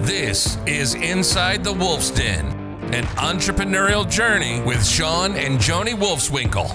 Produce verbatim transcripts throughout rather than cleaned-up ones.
This is Inside the Wolf's Den, an entrepreneurial journey with Sean and Joni Wolfswinkle.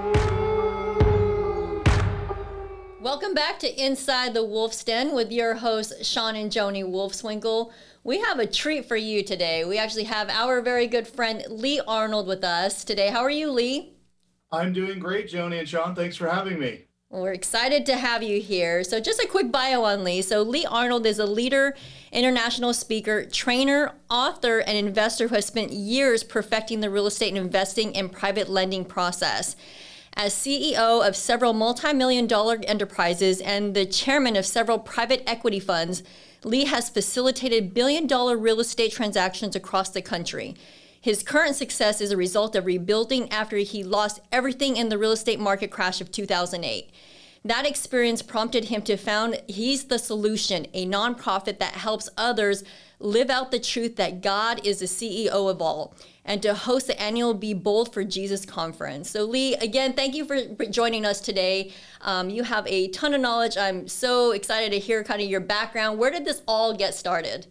Welcome back to Inside the Wolf's Den with your hosts, Sean and Joni Wolfswinkle. We have a treat for you today. We actually have our very good friend, Lee Arnold, with us today. How are you, Lee? I'm doing great, Joni and Sean. Thanks for having me. Well, we're excited to have you here. So just a quick bio on Lee. So Lee Arnold is a leader, international speaker, trainer, author, and investor who has spent years perfecting the real estate investing and private lending process. As C E O of several multi-million dollar enterprises and the chairman of several private equity funds, Lee has facilitated billion dollar real estate transactions across the country. His current success is a result of rebuilding after he lost everything in the real estate market crash of two thousand eight. That experience prompted him to found He's the Solution, a nonprofit that helps others live out the truth that God is the C E O of all, and to host the annual Be Bold for Jesus conference. So Lee, again, thank you for joining us today. Um, you have a ton of knowledge. I'm so excited to hear kind of your background. Where did this all get started?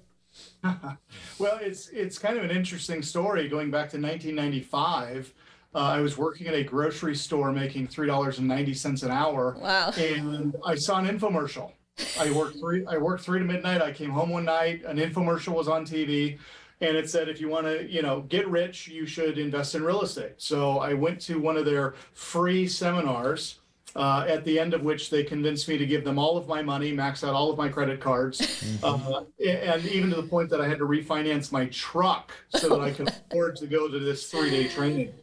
Well, it's it's kind of an interesting story going back to nineteen ninety-five. Uh, I was working at a grocery store making three dollars and ninety cents an hour. Wow. And I saw an infomercial. I worked three I worked three to midnight. I came home one night, an infomercial was on T V, and it said, if you want to, you know, get rich, you should invest in real estate. So I went to one of their free seminars, uh, at the end of which they convinced me to give them all of my money, max out all of my credit cards, uh, and even to the point that I had to refinance my truck so that I could afford to go to this three-day training.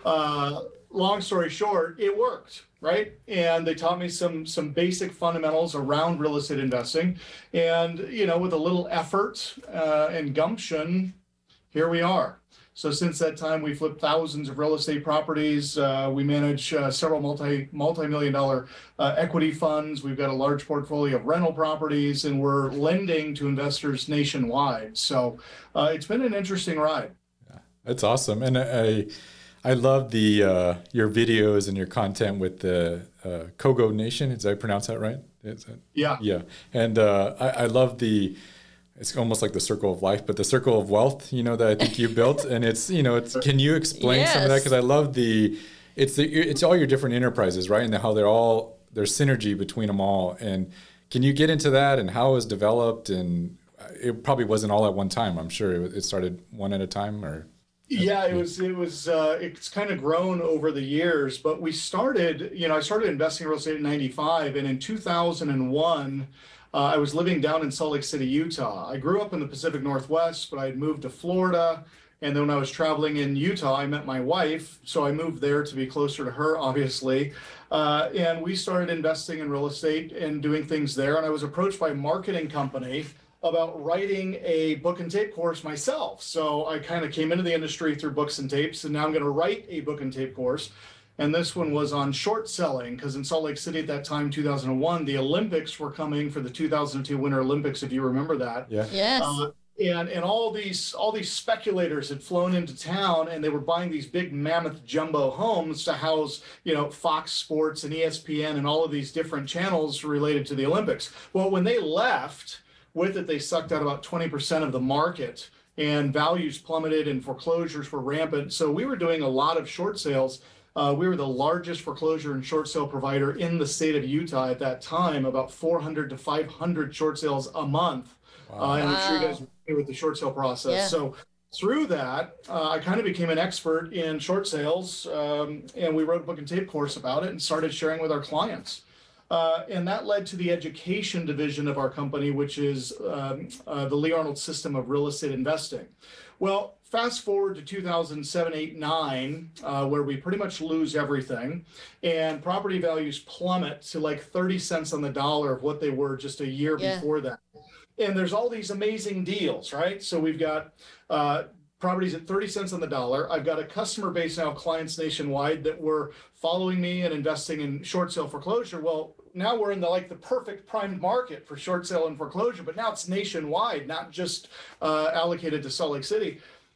Uh, long story short, it worked, right? And they taught me some some basic fundamentals around real estate investing. And, you know, with a little effort uh, and gumption, here we are. So since that time, we flipped thousands of real estate properties. Uh, we manage uh, several multi, multi-million dollar uh, equity funds. We've got a large portfolio of rental properties, and we're lending to investors nationwide. So uh, it's been an interesting ride. Yeah, that's awesome. And I, I love the uh, your videos and your content with the uh, Kogo Nation. Did I pronounce that right? Is that, yeah. Yeah. And uh, I, I love the, it's almost like the circle of life, but the circle of wealth, you know, that I think you built. And it's, you know, it's, can you explain yes. some of that? Because I love the, it's the, it's all your different enterprises, right? And how they're all, there's synergy between them all. And can you get into that and how it was developed? And it probably wasn't all at one time. I'm sure it, it started one at a time or. Yeah, it was, it was, uh, it's kind of grown over the years, but we started, you know, I started investing in real estate in ninety-five, and in two thousand one, uh, I was living down in Salt Lake City, Utah. I grew up in the Pacific Northwest, but I had moved to Florida. And then when I was traveling in Utah, I met my wife. So I moved there to be closer to her, obviously. Uh, and we started investing in real estate and doing things there. And I was approached by a marketing company about writing a book and tape course myself. So I kind of came into the industry through books and tapes, and now I'm going to write a book and tape course. And this one was on short selling, because in Salt Lake City at that time, two thousand one, the Olympics were coming for the two thousand two Winter Olympics, if you remember that. Yeah. Yes. Uh, and and all these all these speculators had flown into town, and they were buying these big mammoth jumbo homes to house, you know, Fox Sports and E S P N and all of these different channels related to the Olympics. Well, when they left, with it, they sucked out about twenty percent of the market, and values plummeted and foreclosures were rampant. So we were doing a lot of short sales. Uh, we were the largest foreclosure and short sale provider in the state of Utah at that time, about four hundred to five hundred short sales a month. Wow. Uh, and I'm sure you guys are familiar with the short sale process. Yeah. So through that, uh, I kind of became an expert in short sales, um, and we wrote a book and tape course about it and started sharing with our clients. Uh, and that led to the education division of our company, which is um, uh, the Lee Arnold System of Real Estate Investing. Well, fast forward to two thousand seven, eight, nine, uh, where we pretty much lose everything, and property values plummet to like thirty cents on the dollar of what they were just a year Yeah. before that. And there's all these amazing deals, right? So we've got uh, properties at thirty cents on the dollar. I've got a customer base now, clients nationwide, that were following me and investing in short sale foreclosure. Well, now we're in the like the perfect primed market for short sale and foreclosure, but now it's nationwide, not just uh, allocated to Salt Lake City.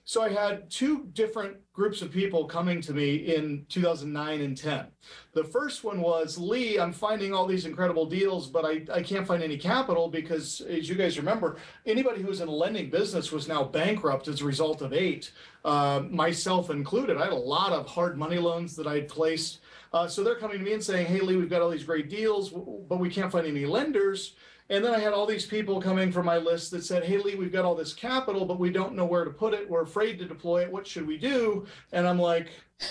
So I had two different groups of people coming to me in two thousand nine and ten. The first one was, Lee, I'm finding all these incredible deals, but I, I can't find any capital because, as you guys remember, anybody who was in a lending business was now bankrupt as a result of eight, uh, myself included. I had a lot of hard money loans that I had placed. Uh, so they're coming to me and saying, hey, Lee, we've got all these great deals, but we can't find any lenders. And then I had all these people coming from my list that said, hey, Lee, we've got all this capital, but we don't know where to put it. We're afraid to deploy it. What should we do? And I'm like,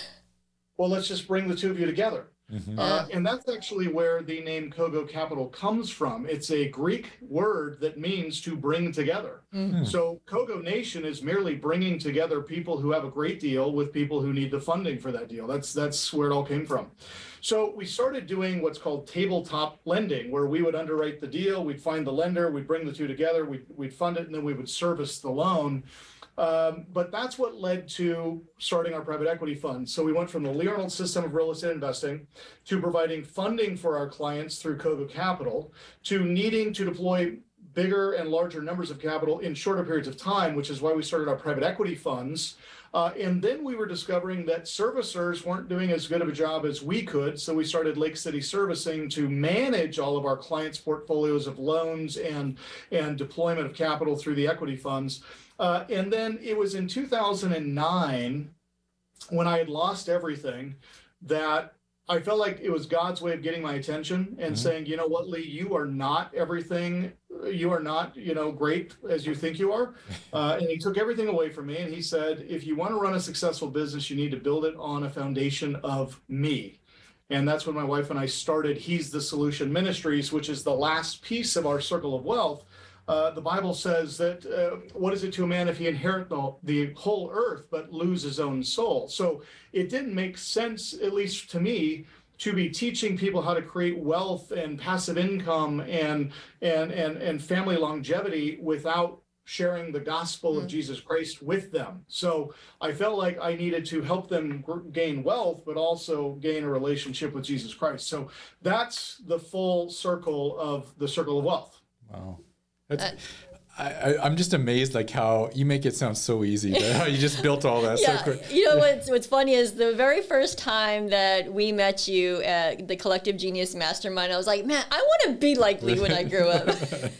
well, let's just bring the two of you together. Mm-hmm. Uh, and that's actually where the name Kogo Capital comes from. It's a Greek word that means to bring together. Mm-hmm. So Kogo Nation is merely bringing together people who have a great deal with people who need the funding for that deal. That's that's where it all came from. So we started doing what's called tabletop lending, where we would underwrite the deal, we'd find the lender, we'd bring the two together, we'd, we'd fund it, and then we would service the loan. Um, but that's what led to starting our private equity fund. So we went from the Lee Arnold system of real estate investing to providing funding for our clients through Kogo Capital, to needing to deploy bigger and larger numbers of capital in shorter periods of time, which is why we started our private equity funds. Uh, and then we were discovering that servicers weren't doing as good of a job as we could. So we started Lake City Servicing to manage all of our clients' portfolios of loans and, and deployment of capital through the equity funds. Uh, and then it was in two thousand nine, when I had lost everything, that I felt like it was God's way of getting my attention and mm-hmm. saying, you know what, Lee, you are not everything. You are not, you know, great as you think you are. Uh, and he took everything away from me. And he said, if you want to run a successful business, you need to build it on a foundation of me. And that's when my wife and I started He's the Solution Ministries, which is the last piece of our circle of wealth. Uh, the Bible says that uh, what is it to a man if he inherit the, the whole earth but lose his own soul? So it didn't make sense, at least to me, to be teaching people how to create wealth and passive income and and and, and family longevity without sharing the gospel mm-hmm. of Jesus Christ with them. So I felt like I needed to help them gr- gain wealth, but also gain a relationship with Jesus Christ. So that's the full circle of the circle of wealth. Wow. That's, uh, I, I, I'm just amazed, like how you make it sound so easy, but how you just built all that yeah, so quick. You know what's what's funny is the very first time that we met you at the Collective Genius Mastermind, I was like, man, I want to be like Lee when I grow up.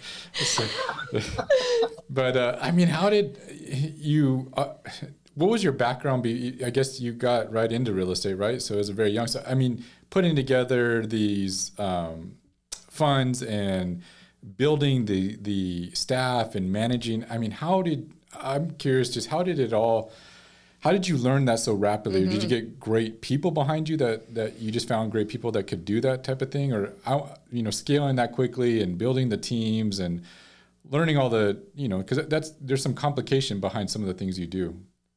But uh, I mean, how did you? Uh, what was your background? Be? I guess you got right into real estate, right? So as a very young, so I mean, putting together these um, funds and building the the staff and managing, I mean, how did, I'm curious, just how did it all, how did you learn that so rapidly? Mm-hmm. Or did you get great people behind you that, that you just found great people that could do that type of thing? Or, you know, scaling that quickly and building the teams and learning all the, you know, because that's, there's some complication behind some of the things you do.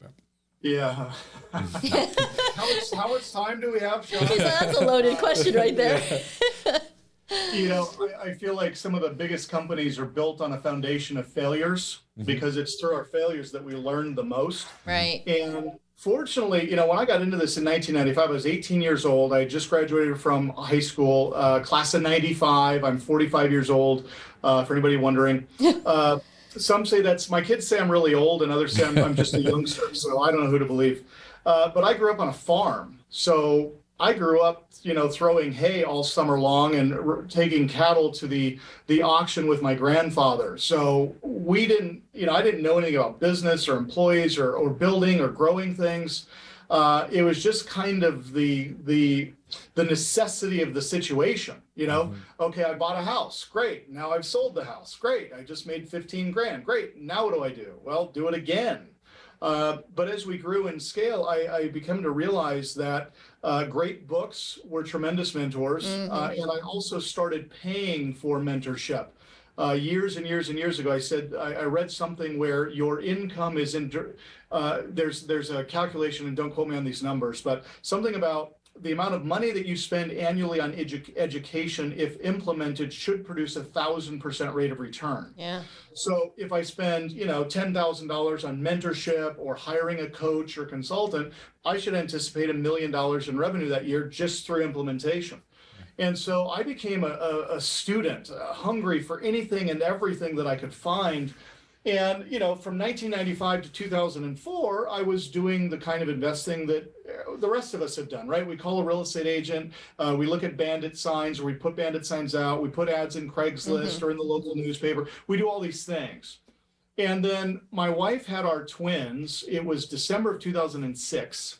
Yeah. how, much, how much time do we have, Sean? That's a loaded question right there. Yeah. You know, I, I feel like some of the biggest companies are built on a foundation of failures mm-hmm. because it's through our failures that we learn the most. Right. And fortunately, you know, when I got into this in nineteen ninety-five, I was eighteen years old. I just graduated from high school, uh, class of ninety-five. I'm forty-five years old, uh, for anybody wondering. Uh, some say that's, my kids say I'm really old, and others say I'm, I'm just a youngster. So I don't know who to believe. Uh, but I grew up on a farm. So I grew up, you know, throwing hay all summer long and r- taking cattle to the the auction with my grandfather. So we didn't, you know, I didn't know anything about business or employees or, or building or growing things. Uh, it was just kind of the the the necessity of the situation, you know. Mm-hmm. Okay, I bought a house, great. Now I've sold the house, great. I just made fifteen grand, great. Now what do I do? Well, do it again. Uh, but as we grew in scale, I, I became to realize that uh, great books were tremendous mentors. Mm-hmm. Uh, and I also started paying for mentorship. Uh, years and years and years ago, I said, I, I read something where your income is in, uh, there's, there's a calculation, and don't quote me on these numbers, but something about the amount of money that you spend annually on edu- education, if implemented, should produce a thousand percent rate of return. Yeah. So if I spend, you know, ten thousand dollars on mentorship or hiring a coach or consultant, I should anticipate a million dollars in revenue that year just through implementation. And so I became a, a, a student, uh, hungry for anything and everything that I could find. And, you know, from nineteen ninety-five to two thousand four, I was doing the kind of investing that the rest of us have done, right? We call a real estate agent, uh, we look at bandit signs, or we put bandit signs out, we put ads in Craigslist mm-hmm. or in the local newspaper. We do all these things. And then my wife had our twins. It was December of two thousand six.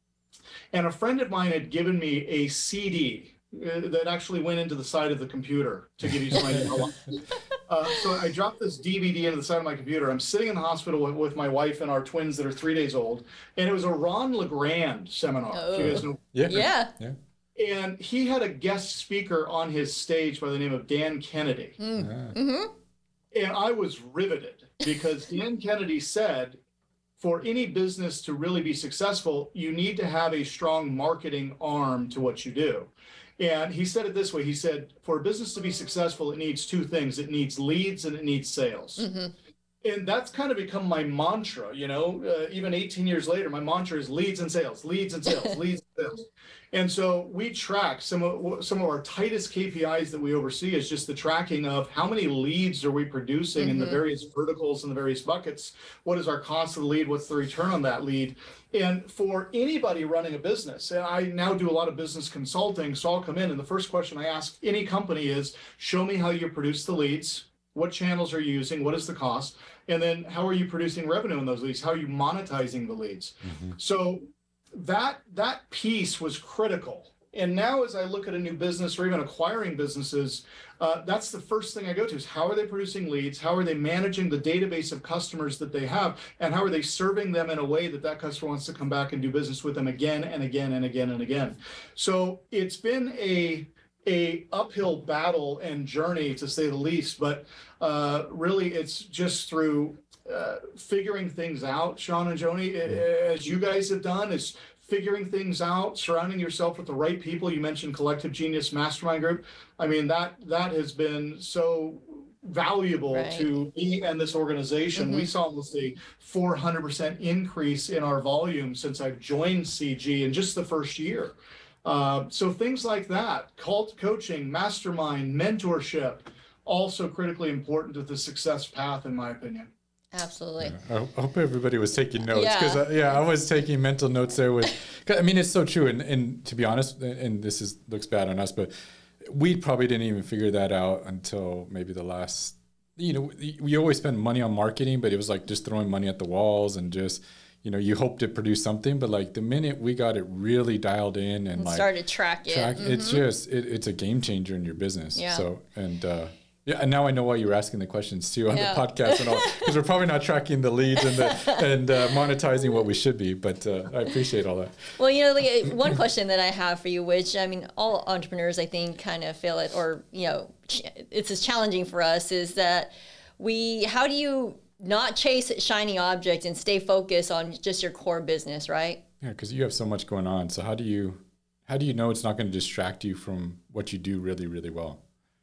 And a friend of mine had given me a C D that actually went into the side of the computer, to give you some idea. Uh, so I dropped this D V D into the side of my computer. I'm sitting in the hospital with, with my wife and our twins that are three days old. And it was a Ron LeGrand seminar. Oh. You guys know? Yeah. Yeah. yeah. And he had a guest speaker on his stage by the name of Dan Kennedy. Mm. Yeah. Mm-hmm. And I was riveted because Dan Kennedy said, for any business to really be successful, you need to have a strong marketing arm to what you do. And he said it this way. He said, for a business to be successful, it needs two things. It needs leads and it needs sales. Mm-hmm. And that's kind of become my mantra, you know, uh, even eighteen years later, my mantra is leads and sales, leads and sales, leads and sales. And so we track some of some of our tightest K P Is that we oversee is just the tracking of how many leads are we producing mm-hmm. in the various verticals and the various buckets. What is our cost of the lead? What's the return on that lead? And for anybody running a business, and I now do a lot of business consulting, so I'll come in and the first question I ask any company is, show me how you produce the leads. What channels are you using? What is the cost? And then how are you producing revenue in those leads? How are you monetizing the leads? Mm-hmm. So that that piece was critical. And now as I look at a new business or even acquiring businesses, uh, that's the first thing I go to is how are they producing leads? How are they managing the database of customers that they have? And how are they serving them in a way that that customer wants to come back and do business with them again and again and again and again? So it's been a a uphill battle and journey, to say the least, but uh, really it's just through uh, figuring things out, Sean and Joni, as you guys have done, is figuring things out, surrounding yourself with the right people. You mentioned Collective Genius Mastermind Group. I mean, that that has been so valuable right. to me and this organization. Mm-hmm. We saw almost a four hundred percent increase in our volume since I've joined C G in just the first year. Uh, so things like that, cult coaching, mastermind, mentorship, also critically important to the success path, in my opinion. Absolutely. Yeah, I hope everybody was taking notes because yeah. Uh, yeah, I was taking mental notes there. With, I mean, it's so true. And, and to be honest, and this is looks bad on us, but we probably didn't even figure that out until maybe the last. You know, we always spend money on marketing, but it was like just throwing money at the walls and just. You know, you hope to produce something, but like the minute we got it really dialed in and, and like started to track it, track, mm-hmm. it's just it, it's a game changer in your business. Yeah. So and uh, yeah, and now I know why you were asking the questions too on yeah. the podcast and all, because we're probably not tracking the leads and the, and uh, monetizing what we should be. But uh, I appreciate all that. Well, you know, like, one question that I have for you, which I mean, all entrepreneurs I think kind of feel it, or you know, it's as challenging for us is that we. How do you not chase shiny object and stay focused on just your core business, right? Yeah, because you have so much going on. So how do you how do you know it's not going to distract you from what you do really, really well?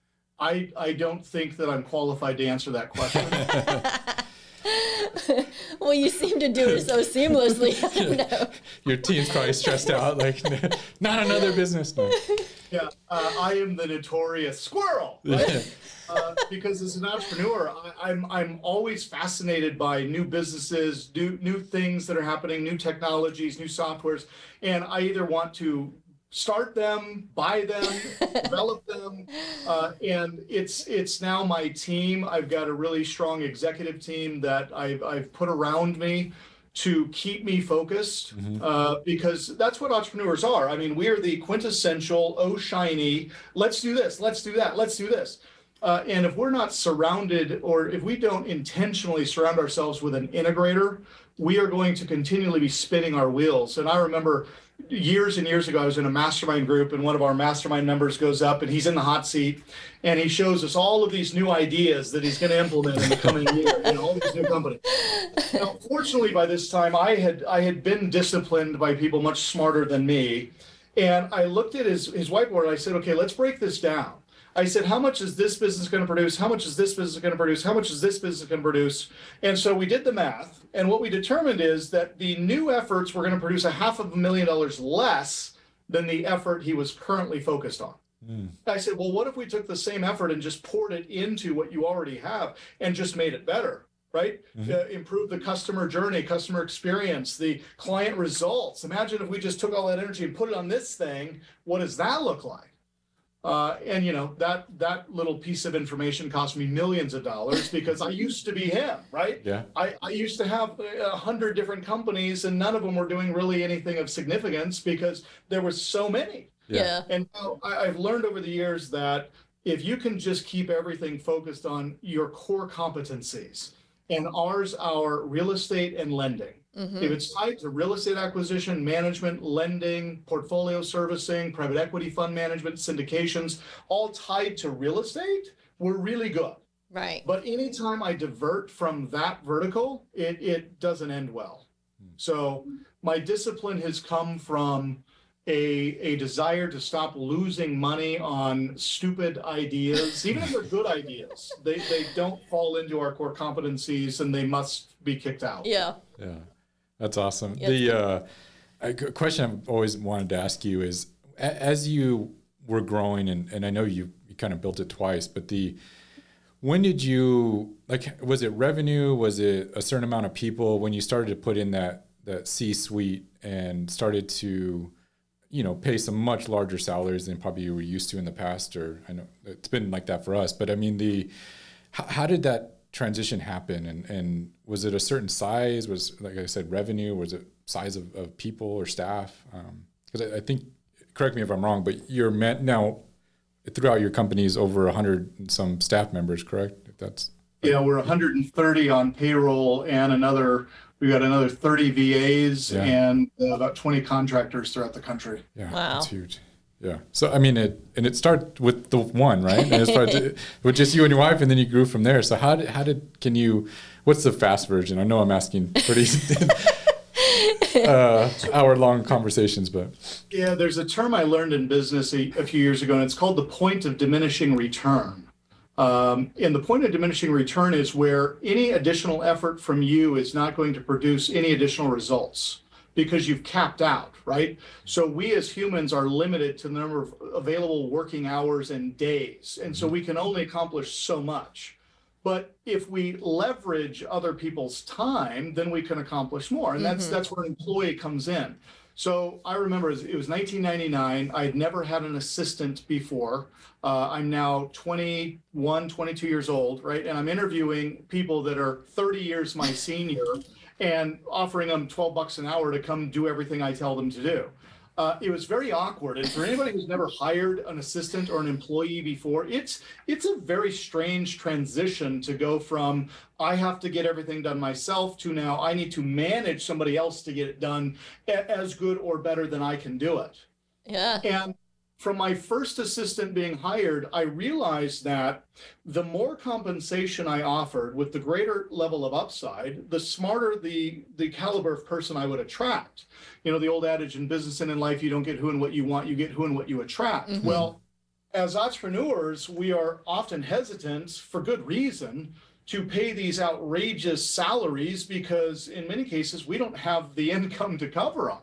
I I don't think that I'm qualified to answer that question. Well, you seem to do it so seamlessly. I don't know. Your team's probably stressed out, like, not another business. No. Yeah, uh, I am the notorious squirrel, right? uh, because as an entrepreneur, I, I'm I'm always fascinated by new businesses, new new things that are happening, new technologies, new softwares, and I either want to start them, buy them, develop them, uh, and it's it's now my team. I've got a really strong executive team that I've I've put around me to keep me focused, mm-hmm. uh, because that's what entrepreneurs are. I mean, we are the quintessential, oh, shiny, let's do this, let's do that, let's do this. Uh, and if we're not surrounded, or if we don't intentionally surround ourselves with an integrator, we are going to continually be spinning our wheels. And I remember years and years ago, I was in a mastermind group, and one of our mastermind members goes up and he's in the hot seat and he shows us all of these new ideas that he's going to implement in the coming year, you know, all these new companies. Now, fortunately, by this time, I had I had been disciplined by people much smarter than me. And I looked at his, his whiteboard and I said, okay, let's break this down. I said, how much is this business going to produce? How much is this business going to produce? How much is this business going to produce? And so we did the math. And what we determined is that the new efforts were going to produce a half of a million dollars less than the effort he was currently focused on. Mm. I said, well, what if we took the same effort and just poured it into what you already have and just made it better? right? Mm-hmm. Uh, improve the customer journey, customer experience, the client results. Imagine if we just took all that energy and put it on this thing. What does that look like? Uh, and you know, that that little piece of information cost me millions of dollars because I used to be him, right? Yeah. I, I used to have a hundred different companies and none of them were doing really anything of significance because there was so many. Yeah. Yeah. And now I, I've learned over the years that if you can just keep everything focused on your core competencies, and ours are real estate and lending. Mhm. If it's tied to real estate acquisition, management, lending, portfolio servicing, private equity fund management, syndications, all tied to real estate, we're really good. Right. But anytime I divert from that vertical, it, it doesn't end well. So my discipline has come from a, a desire to stop losing money on stupid ideas, even if they're good ideas. They, they don't fall into our core competencies and they must be kicked out. Yeah. Yeah, that's awesome. Yeah, the uh, a g- question I've always wanted to ask you is, a- as you were growing, and, and I know you, you kind of built it twice, but the when did you, like, was it revenue? Was it a certain amount of people when you started to put in that that C-suite and started to, you know, pay some much larger salaries than probably you were used to in the past? Or I know it's been like that for us, but I mean, the how, how did that transition happen? And, and was it a certain size? Was, like I said, revenue? Was it size of, of people or staff? Because I, I think, correct me if I'm wrong, but you're meant now throughout your companies over a hundred and some staff members, correct? If that's Yeah, we're one hundred thirty on payroll and another, we got another thirty V As Yeah. and uh, about twenty contractors throughout the country. Yeah, Wow. that's huge. Yeah. So I mean, it and it started with the one, right? And it started with just you and your wife, and then you grew from there. So how did how did can you? What's the fast version? I know I'm asking pretty uh, hour long conversations, but Yeah, there's a term I learned in business a, a few years ago, and it's called the point of diminishing return. Um, and the point of diminishing return is where any additional effort from you is not going to produce any additional results because you've capped out, right? So we as humans are limited to the number of available working hours and days. And so we can only accomplish so much. But if we leverage other people's time, then we can accomplish more. And that's that's where an employee comes in. So I remember it was nineteen ninety-nine. I had never had an assistant before. Uh, I'm now twenty-one, twenty-two years old, right? And I'm interviewing people that are thirty years my senior and offering them twelve bucks an hour to come do everything I tell them to do. Uh, it was very awkward. And for anybody who's never hired an assistant or an employee before, it's it's a very strange transition to go from I have to get everything done myself to now I need to manage somebody else to get it done a- as good or better than I can do it. Yeah. And from my first assistant being hired, I realized that the more compensation I offered with the greater level of upside, the smarter the, the caliber of person I would attract. You know, the old adage in business and in life, you don't get who and what you want, you get who and what you attract. Mhm. Well, as entrepreneurs, we are often hesitant for good reason to pay these outrageous salaries because in many cases, we don't have the income to cover them.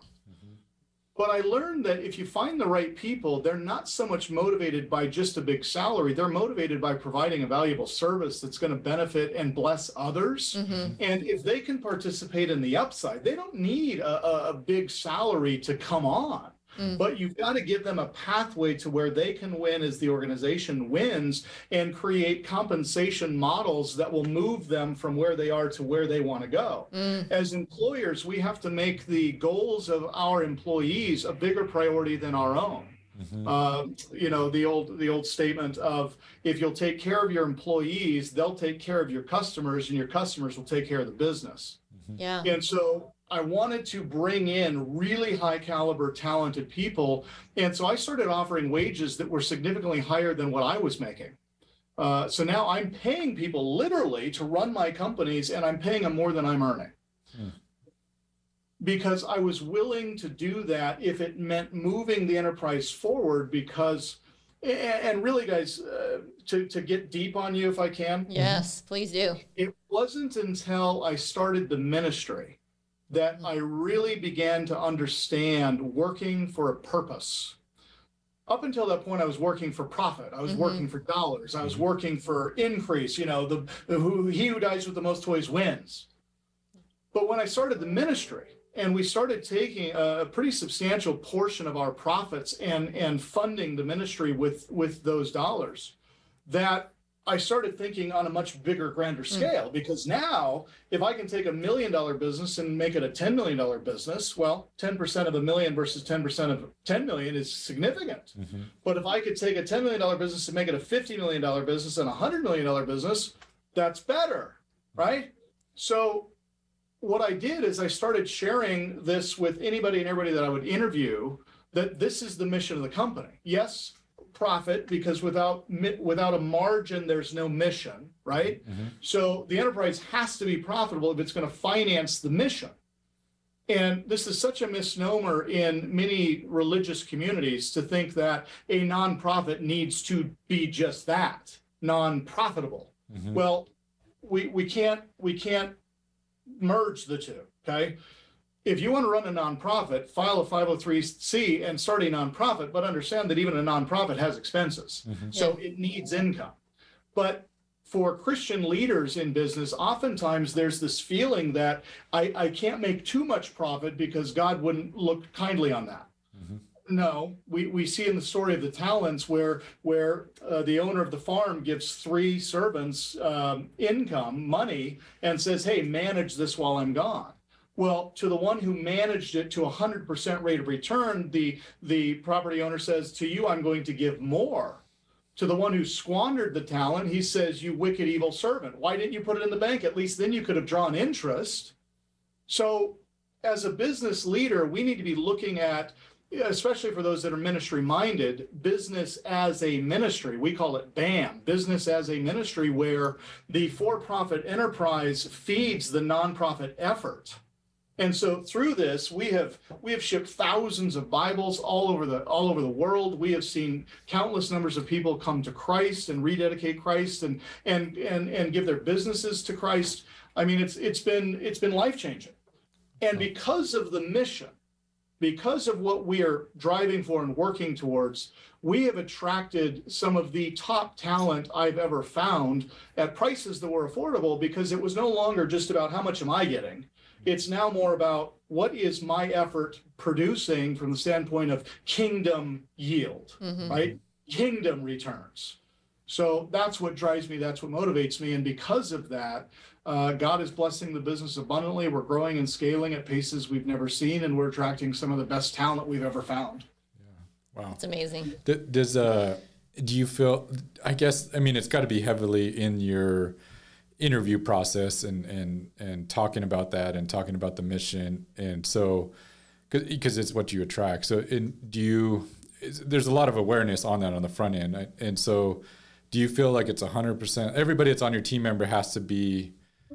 But I learned that if you find the right people, they're not so much motivated by just a big salary. They're motivated by providing a valuable service that's going to benefit and bless others. Mhm. And if they can participate in the upside, they don't need a, a, a big salary to come on. Mm. But you've got to give them a pathway to where they can win as the organization wins and create compensation models that will move them from where they are to where they want to go. Mm. As employers, we have to make the goals of our employees a bigger priority than our own. Mhm. Uh, you know, the old the old statement of if you'll take care of your employees, they'll take care of your customers, and your customers will take care of the business. Yeah. And so I wanted to bring in really high caliber, talented people. And so I started offering wages that were significantly higher than what I was making. Uh, so now I'm paying people literally to run my companies, and I'm paying them more than I'm earning. Hmm. Because I was willing to do that if it meant moving the enterprise forward because, a- and really guys, uh, to, to get deep on you if I can. Yes, please do. It wasn't until I started the ministry that I really began to understand working for a purpose. up until that point, I was working for profit. I was mm-hmm. working for dollars. I was working for increase. You know, the, the who, he who dies with the most toys wins. But when I started the ministry, and we started taking a pretty substantial portion of our profits and and funding the ministry with with those dollars, that I started thinking on a much bigger, grander scale, mm. because now if I can take a million dollar business and make it a ten million dollar business, well, ten percent of a million versus ten percent of ten million is significant. Mm-hmm. But if I could take a ten million dollar business and make it a fifty million dollar business and a one hundred million dollar business, that's better, right? So what I did is I started sharing this with anybody and everybody that I would interview, that this is the mission of the company. Yes, profit, because without without a margin, there's no mission, right? Mm-hmm. So the enterprise has to be profitable if it's going to finance the mission. And this is such a misnomer in many religious communities to think that a nonprofit needs to be just that, non-profitable. Mm-hmm. Well, we we can't we can't merge the two, okay? If you want to run a nonprofit, file a five oh three C and start a nonprofit, but understand that even a nonprofit has expenses. Mm-hmm. So yeah. It needs income. But for Christian leaders in business, oftentimes there's this feeling that I, I can't make too much profit because God wouldn't look kindly on that. Mm-hmm. No, we, we see in the story of the talents where where uh, the owner of the farm gives three servants um, income, money, and says, hey, manage this while I'm gone. Well, to the one who managed it to a one hundred percent rate of return, the, the property owner says, to you, I'm going to give more. To the one who squandered the talent, he says, you wicked, evil servant. Why didn't you put it in the bank? At least then you could have drawn interest. So as a business leader, we need to be looking at, especially for those that are ministry minded, business as a ministry. We call it BAM, business as a ministry, where the for-profit enterprise feeds the nonprofit effort. And so through this, we have we have shipped thousands of Bibles all over the all over the world. We have seen countless numbers of people come to Christ and rededicate Christ and and and and give their businesses to Christ. I mean, it's it's been it's been life-changing. And because of the mission, because of what we are driving for and working towards, we have attracted some of the top talent I've ever found at prices that were affordable, because it was no longer just about how much am I getting. It's now more about what is my effort producing from the standpoint of kingdom yield, mm-hmm. right? Kingdom returns. So that's what drives me. That's what motivates me. And because of that, uh, God is blessing the business abundantly. We're growing and scaling at paces we've never seen, and we're attracting some of the best talent we've ever found. Yeah. Wow. It's amazing. Does, uh, do you feel, I guess, I mean, it's got to be heavily in your interview process and and and talking about that and talking about the mission, and so because it's what you attract. So in, do you there's a lot of awareness on that on the front end, and so do you feel like it's one hundred percent everybody that's on your team member has to be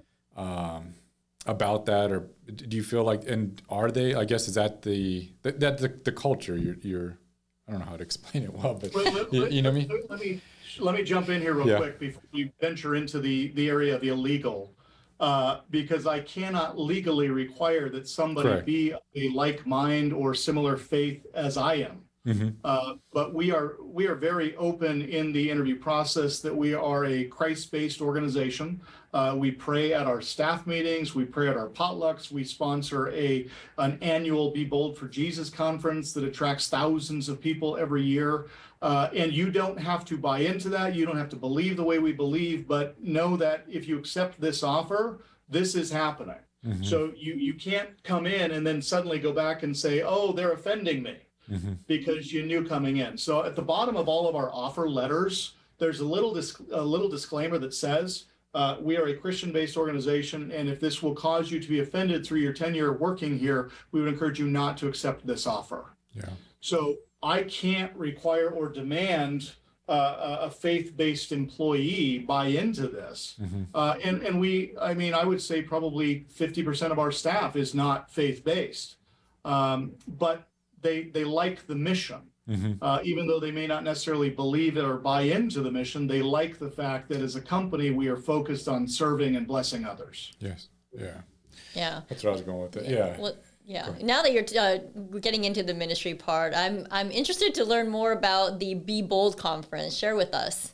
um about that, or do you feel like, and are they, I guess, is that the that, that the, the culture you're you're I don't know how to explain it well, but let, let, you, you know what I mean? Let me Let me jump in here real yeah. quick before we venture into the, the area of illegal, uh, because I cannot legally require that somebody Correct. Be a like mind or similar faith as I am. Mm-hmm. Uh, but we are we are very open in the interview process that we are a Christ-based organization. Uh, we pray at our staff meetings. We pray at our potlucks. We sponsor a an annual Be Bold for Jesus conference that attracts thousands of people every year. Uh, and you don't have to buy into that. You don't have to believe the way we believe, but know that if you accept this offer, this is happening. Mm-hmm. So you, you can't come in and then suddenly go back and say, oh, they're offending me, mm-hmm. because you knew coming in. So at the bottom of all of our offer letters, there's a little disc- a little disclaimer that says, uh, we are a Christian-based organization, and if this will cause you to be offended through your tenure working here, we would encourage you not to accept this offer. Yeah. So I can't require or demand uh, a faith-based employee buy into this. Mm-hmm. Uh, and, and we, I mean, I would say probably fifty percent of our staff is not faith-based, um, but they they like the mission. Mm-hmm. Uh, even though they may not necessarily believe it or buy into the mission, they like the fact that as a company, we are focused on serving and blessing others. Yes. Yeah. Yeah. That's what I was going with it. Yeah. Well, Yeah. Now that you're uh, getting into the ministry part, I'm I'm interested to learn more about the Be Bold conference. Share with us.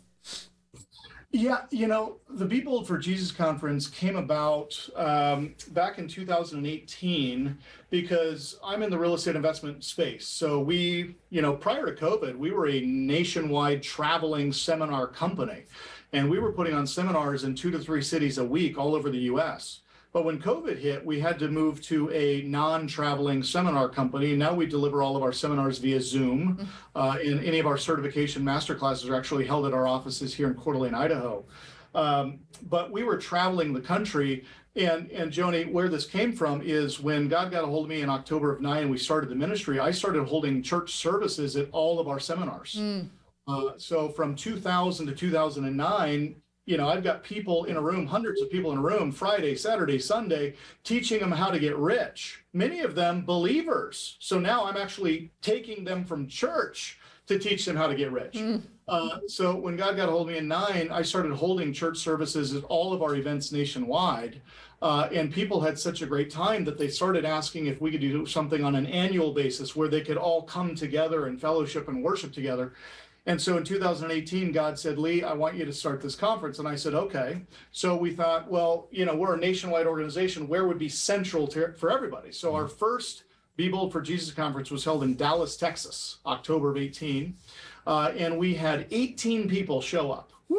Yeah, you know, the Be Bold for Jesus conference came about um, back in two thousand eighteen because I'm in the real estate investment space. So we, you know, prior to COVID, we were a nationwide traveling seminar company, and we were putting on seminars in two to three cities a week all over the U S. But when COVID hit, we had to move to a non-traveling seminar company. Now we deliver all of our seminars via Zoom, uh, and any of our certification masterclasses are actually held at our offices here in Coeur d'Alene, Idaho. Um, but we were traveling the country, and and Joni, where this came from is when God got a hold of me in October of nine, and we started the ministry. I started holding church services at all of our seminars. Mm. Uh, so from two thousand to two thousand nine. You know, I've got people in a room, hundreds of people in a room, Friday, Saturday, Sunday, teaching them how to get rich. Many of them believers. So now I'm actually taking them from church to teach them how to get rich. Mm. Uh, so when God got a hold of me in nine, I started holding church services at all of our events nationwide. Uh, and people had such a great time that they started asking if we could do something on an annual basis where they could all come together and fellowship and worship together. And so in two thousand eighteen, God said, Lee, I want you to start this conference. And I said, okay. So we thought, well, you know, we're a nationwide organization. Where would be central to, for everybody? So our first Be Bold for Jesus conference was held in Dallas, Texas, October of eighteen. Uh, and we had eighteen people show up. Woo!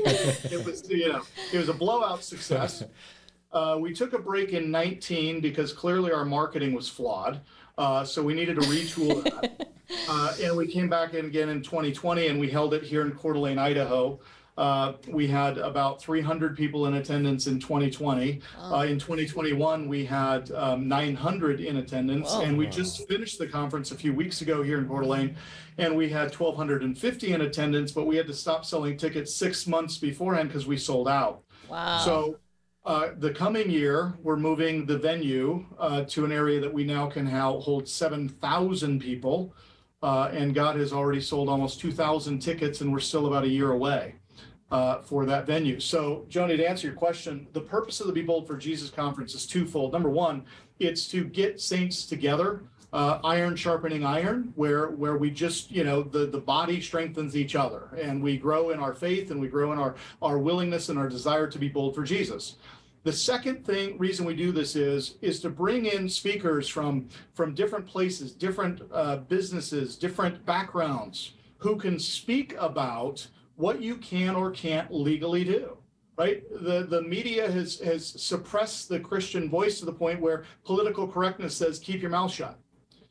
It was, you know, it was a blowout success. Uh, we took a break in nineteen because clearly our marketing was flawed. Uh, so we needed to retool that. Uh, and we came back in again in twenty twenty, and we held it here in Coeur d'Alene, Idaho. Uh, we had about three hundred people in attendance in twenty twenty. Oh. Uh, in twenty twenty-one, we had um, nine hundred in attendance. Oh. And we just finished the conference a few weeks ago here in Coeur d'Alene, and we had one thousand two hundred fifty in attendance, but we had to stop selling tickets six months beforehand because we sold out. Wow. So uh, the coming year, we're moving the venue uh, to an area that we now can hold seven thousand people. Uh, and God has already sold almost two thousand tickets, and we're still about a year away uh, for that venue. So, Joni, to answer your question, the purpose of the Be Bold for Jesus conference is twofold. Number one, it's to get saints together, uh, iron sharpening iron, where where we just, you know, the, the body strengthens each other, and we grow in our faith, and we grow in our, our willingness and our desire to be bold for Jesus. The second thing, reason we do this is, is to bring in speakers from, from different places, different uh, businesses, different backgrounds, who can speak about what you can or can't legally do, right? The, the media has, has suppressed the Christian voice to the point where political correctness says, keep your mouth shut.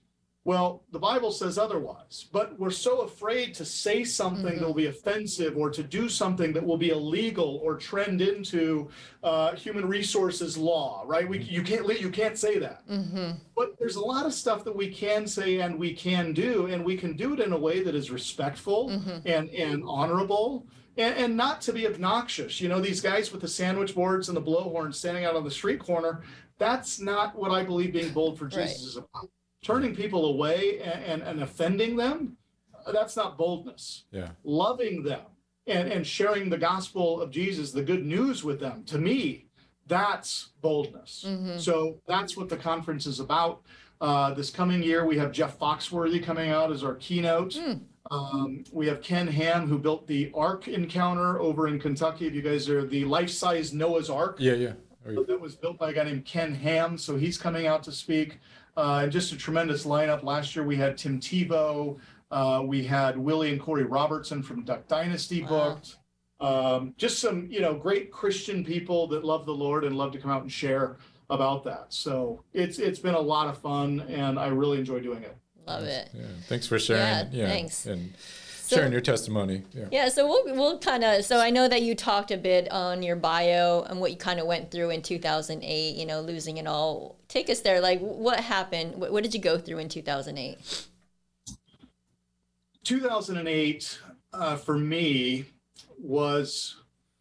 Well, the Bible says otherwise, but we're so afraid to say something mm-hmm. that will be offensive, or to do something that will be illegal or trend into uh, human resources law, right? We, you can't you can't say that. Mm-hmm. But there's a lot of stuff that we can say and we can do, and we can do it in a way that is respectful mm-hmm. and, and honorable, and, and not to be obnoxious. You know, these guys with the sandwich boards and the blowhorn standing out on the street corner, that's not what I believe being bold for Jesus right. is about. Turning people away and, and, and offending them, that's not boldness. Yeah. Loving them and, and sharing the gospel of Jesus, the good news with them, to me, that's boldness. Mm-hmm. So that's what the conference is about. Uh, this coming year, we have Jeff Foxworthy coming out as our keynote. Mm. Um, we have Ken Ham, who built the Ark Encounter over in Kentucky. If you guys are the life-size Noah's Ark. Yeah, yeah. You- that was built by a guy named Ken Ham. So he's coming out to speak. Uh, and just a tremendous lineup. Last year we had Tim Tebow, uh, we had Willie and Corey Robertson from Duck Dynasty wow. booked. Um, just some, you know, great Christian people that love the Lord and love to come out and share about that. So it's it's been a lot of fun, and I really enjoy doing it. Love it. Yeah, thanks for sharing. Yeah, yeah thanks. And So, sharing your testimony. Yeah. Yeah, so we'll we'll kind of so I know that you talked a bit on your bio and what you kind of went through in two thousand eight, you know, losing it all. Take us there. Like, what happened? What, what did you go through in two thousand eight? two thousand eight uh, for me was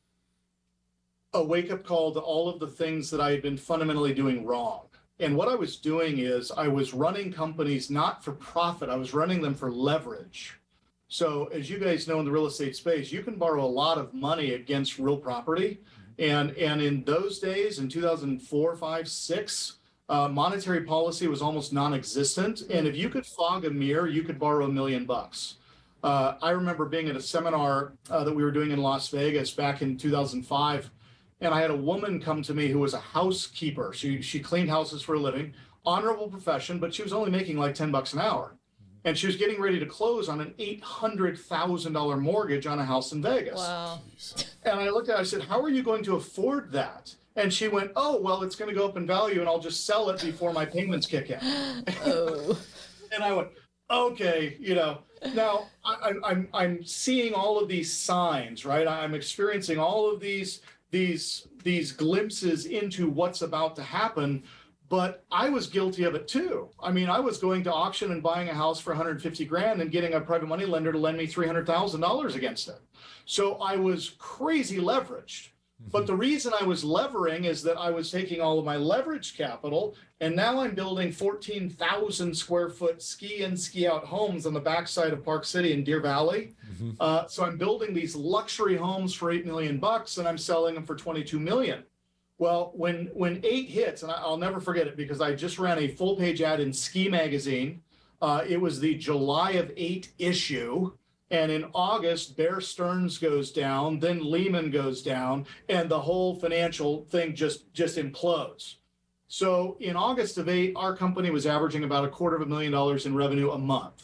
a wake-up call to all of the things that I had been fundamentally doing wrong. And what I was doing is I was running companies not for profit. I was running them for leverage. So as you guys know, in the real estate space, you can borrow a lot of money against real property. And, and in those days, in two thousand four, five, six, Uh, monetary policy was almost non-existent. And if you could fog a mirror, you could borrow a million bucks. Uh, I remember being at a seminar uh, that we were doing in Las Vegas back in two thousand five. And I had a woman come to me who was a housekeeper. She, she cleaned houses for a living, honorable profession, but she was only making like ten bucks an hour. And she was getting ready to close on an eight hundred thousand dollars mortgage on a house in Vegas. Wow. And I looked at her, I said, how are you going to afford that? And she went, oh, well, it's going to go up in value and I'll just sell it before my payments kick in. Oh. And I went, okay, you know, now I, I'm, I'm seeing all of these signs, right? I'm experiencing all of these, these, these glimpses into what's about to happen. But I was guilty of it too. I mean, I was going to auction and buying a house for one hundred fifty grand and getting a private money lender to lend me three hundred thousand dollars against it. So I was crazy leveraged. But the reason I was levering is that I was taking all of my leverage capital, and now I'm building fourteen thousand square foot ski in, ski out homes on the backside of Park City in Deer Valley. Mm-hmm. Uh, so I'm building these luxury homes for eight million bucks, and I'm selling them for twenty-two million. Well, when when eight hits, and I'll never forget it because I just ran a full page ad in Ski Magazine. Uh, it was the July of eight issue. And in August, Bear Stearns goes down, then Lehman goes down, and the whole financial thing just, just implodes. So in August of eight, our company was averaging about a quarter of a million dollars in revenue a month.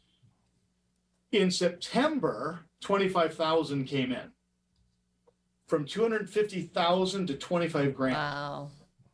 In September, twenty-five thousand came in. From two hundred fifty thousand to twenty-five grand. Wow.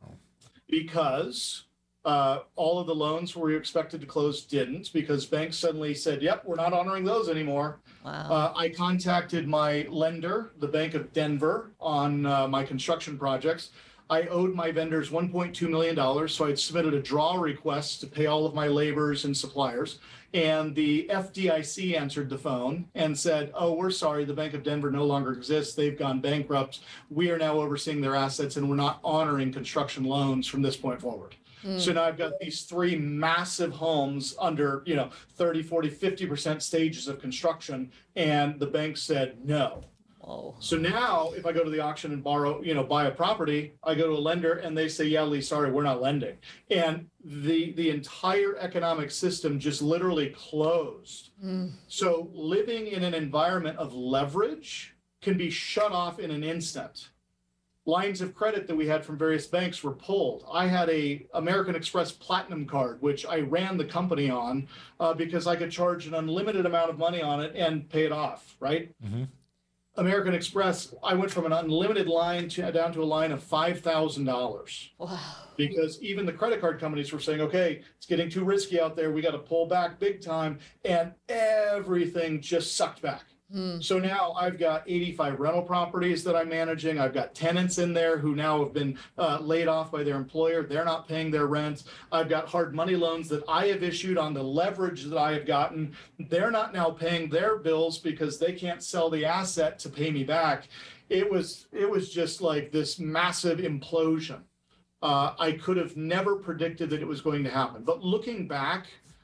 Because uh, all of the loans we were expected to close didn't, because banks suddenly said, yep, we're not honoring those anymore. Wow. Uh, I contacted my lender, the Bank of Denver, on uh, my construction projects. I owed my vendors one point two million dollars, so I'd submitted a draw request to pay all of my laborers and suppliers. And the F D I C answered the phone and said, oh, we're sorry, the Bank of Denver no longer exists. They've gone bankrupt. We are now overseeing their assets, and we're not honoring construction loans from this point forward. Mm. So now I've got these three massive homes under, you know, thirty, forty, fifty percent stages of construction, and the bank said no. Oh. So now if I go to the auction and borrow, you know, buy a property, I go to a lender and they say, yeah, Lee, sorry, we're not lending. And the the entire economic system just literally closed. Mm. So living in an environment of leverage can be shut off in an instant. Lines of credit that we had from various banks were pulled. I had a American Express Platinum card, which I ran the company on uh, because I could charge an unlimited amount of money on it and pay it off, right? Mm-hmm. American Express, I went from an unlimited line to, down to a line of five thousand dollars. Wow. Because even the credit card companies were saying, okay, it's getting too risky out there. We got to pull back big time. And everything just sucked back. Hmm. So now I've got eighty-five rental properties that I'm managing. I've got tenants in there who now have been uh, laid off by their employer. They're not paying their rent. I've got hard money loans that I have issued on the leverage that I have gotten. They're not now paying their bills because they can't sell the asset to pay me back. It was, it was just like this massive implosion. Uh, I could have never predicted that it was going to happen. But looking back,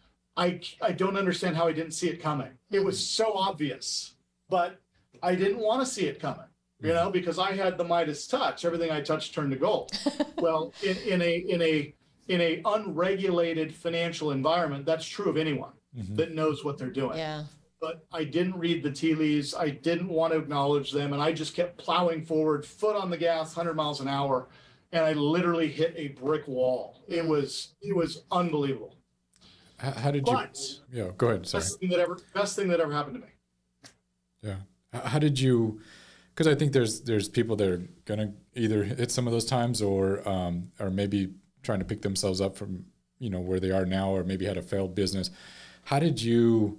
I, I don't understand how I didn't see it coming. It was so obvious. But I didn't want to see it coming, you know, because I had the Midas touch. Everything I touched turned to gold. Well, in, in a in a in a unregulated financial environment, that's true of anyone mm-hmm. that knows what they're doing. Yeah. But I didn't read the tea leaves. I didn't want to acknowledge them, and I just kept plowing forward, foot on the gas, one hundred miles an hour, and I literally hit a brick wall. It was it was unbelievable. How, how did you? But, yeah, go ahead. Sorry. Best thing that ever best thing that ever happened to me. Yeah. How did you, because I think there's there's people that are going to either hit some of those times or um, or maybe trying to pick themselves up from, you know, where they are now or maybe had a failed business. How did you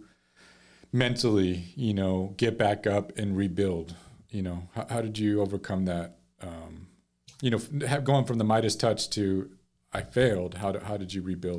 mentally, you know, get back up and rebuild? You know, how, how did you overcome that? Um, you know, have, going from the Midas touch to I failed, how, do, how did you rebuild?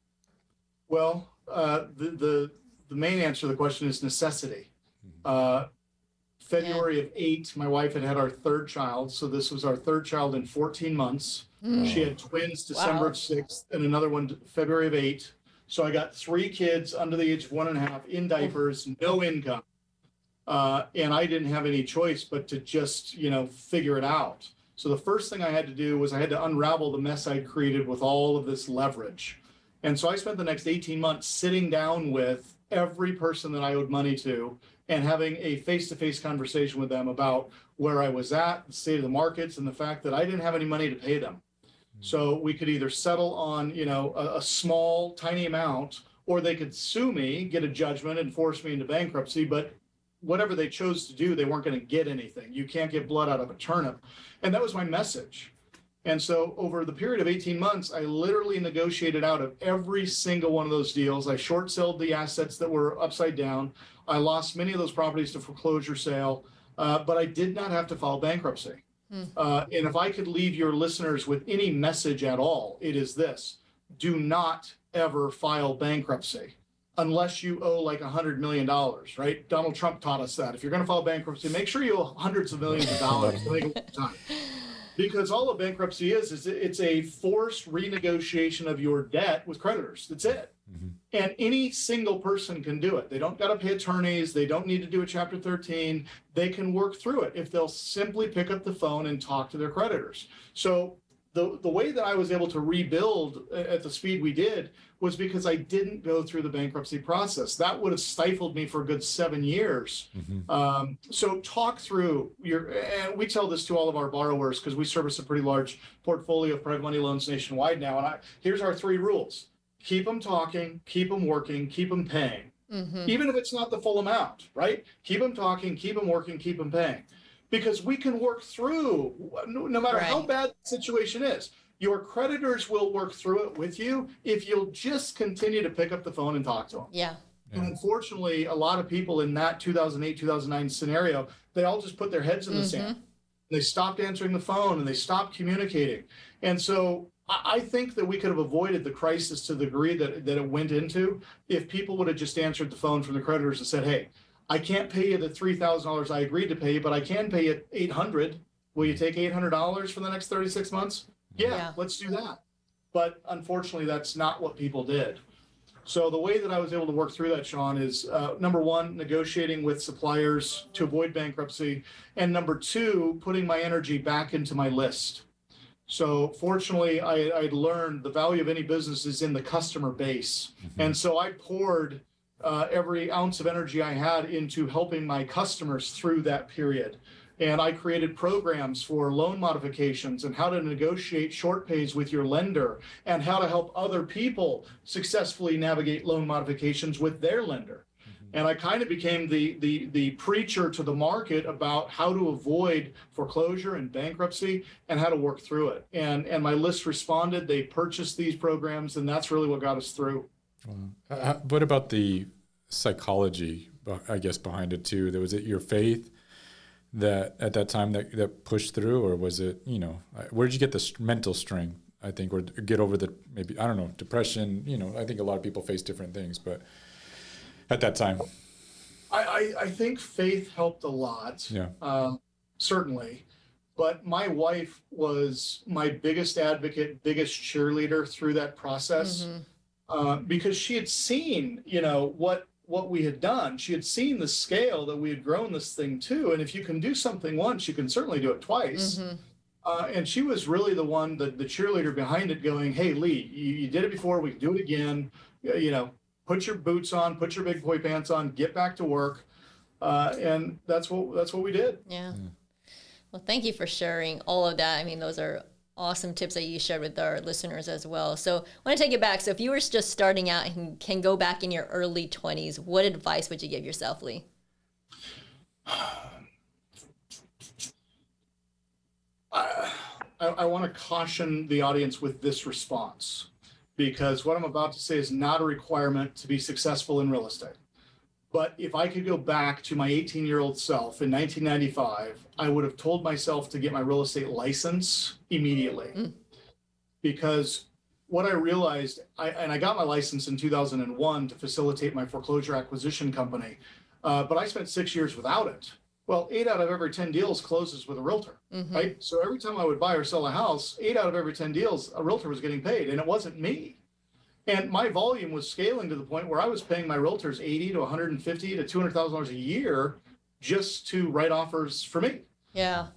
Well, uh, the, the, the main answer to the question is necessity. Uh, February yeah. of eight, my wife had had our third child. So this was our third child in fourteen months. Mm. She had twins December wow. of sixth and another one February of eight. So I got three kids under the age of one and a half in diapers, no income. Uh, and I didn't have any choice but to just, you know, figure it out. So the first thing I had to do was I had to unravel the mess I'd created with all of this leverage. And so I spent the next eighteen months sitting down with every person that I owed money to and having a face-to-face conversation with them about where I was at, the state of the markets, and the fact that I didn't have any money to pay them. So we could either settle on, you know, a, a small, tiny amount, or they could sue me, get a judgment, and force me into bankruptcy. But whatever they chose to do, they weren't going to get anything. You can't get blood out of a turnip. And that was my message. And so over the period of eighteen months, I literally negotiated out of every single one of those deals. I short sold the assets that were upside down. I lost many of those properties to foreclosure sale, uh, but I did not have to file bankruptcy. Hmm. Uh, and if I could leave your listeners with any message at all, it is this: do not ever file bankruptcy unless you owe like a hundred million dollars, right? Donald Trump taught us that. If you're going to file bankruptcy, make sure you owe hundreds of millions of dollars to make it time. Because all a bankruptcy is, is it's a forced renegotiation of your debt with creditors. That's it. Mm-hmm. And any single person can do it. They don't got to pay attorneys. They don't need to do a Chapter thirteen. They can work through it if they'll simply pick up the phone and talk to their creditors. So the, the way that I was able to rebuild at the speed we did was because I didn't go through the bankruptcy process. That would have stifled me for a good seven years. Mm-hmm. Um, so talk through your, and we tell this to all of our borrowers because we service a pretty large portfolio of private money loans nationwide now. And I, here's our three rules: keep them talking, keep them working, keep them paying. Mm-hmm. Even if it's not the full amount, right? Keep them talking, keep them working, keep them paying. Because we can work through, no, no matter right. how bad the situation is. Your creditors will work through it with you if you'll just continue to pick up the phone and talk to them. Yeah. And unfortunately, a lot of people in that two thousand eight, two thousand nine scenario, they all just put their heads in the mm-hmm. sand. They stopped answering the phone and they stopped communicating. And so I think that we could have avoided the crisis to the degree that, that it went into if people would have just answered the phone from the creditors and said, hey, I can't pay you the three thousand dollars I agreed to pay you, but I can pay you eight hundred dollars. Will you take eight hundred dollars for the next thirty-six months? Yeah, yeah, let's do that. But unfortunately, that's not what people did. So the way that I was able to work through that, Sean, is uh, number one, negotiating with suppliers to avoid bankruptcy. And number two, putting my energy back into my list. So fortunately, I, I'd learned the value of any business is in the customer base. Mm-hmm. And so I poured uh, every ounce of energy I had into helping my customers through that period. And I created programs for loan modifications and how to negotiate short pays with your lender and how to help other people successfully navigate loan modifications with their lender. Mm-hmm. And I kind of became the, the, the preacher to the market about how to avoid foreclosure and bankruptcy and how to work through it. And, and my list responded, they purchased these programs, and that's really what got us through. Uh, what about the psychology, I guess, behind it too? Was it your faith that at that time that, that pushed through, or was it, you know, where did you get the st- mental strength, I think, or get over the, maybe, I don't know, depression? You know, I think a lot of people face different things, but at that time. I, I, I think faith helped a lot, yeah, um, certainly. But my wife was my biggest advocate, biggest cheerleader through that process, mm-hmm. uh, because she had seen, you know, what, what we had done. She had seen the scale that we had grown this thing to. And if you can do something once, you can certainly do it twice. Mm-hmm. Uh, and she was really the one, the, the cheerleader behind it going, hey, Lee, you, you did it before, we can do it again. You know, put your boots on, put your big boy pants on, get back to work. Uh, and that's what, that's what we did. Yeah. Mm. Well, thank you for sharing all of that. I mean, those are awesome tips that you shared with our listeners as well. So I want to take it back. So if you were just starting out and can go back in your early twenties, what advice would you give yourself, Lee? I, I, I want to caution the audience with this response, because what I'm about to say is not a requirement to be successful in real estate. But if I could go back to my eighteen-year-old self in nineteen ninety-five, I would have told myself to get my real estate license immediately. Mm. Because what I realized, I, and I got my license in two thousand one to facilitate my foreclosure acquisition company, uh, but I spent six years without it. Well, eight out of every ten deals closes with a realtor, mm-hmm. right? So every time I would buy or sell a house, eight out of every ten deals, a realtor was getting paid, and it wasn't me. And my volume was scaling to the point where I was paying my realtors eighty to one hundred fifty to two hundred thousand dollars a year just to write offers for me. Yeah. Well,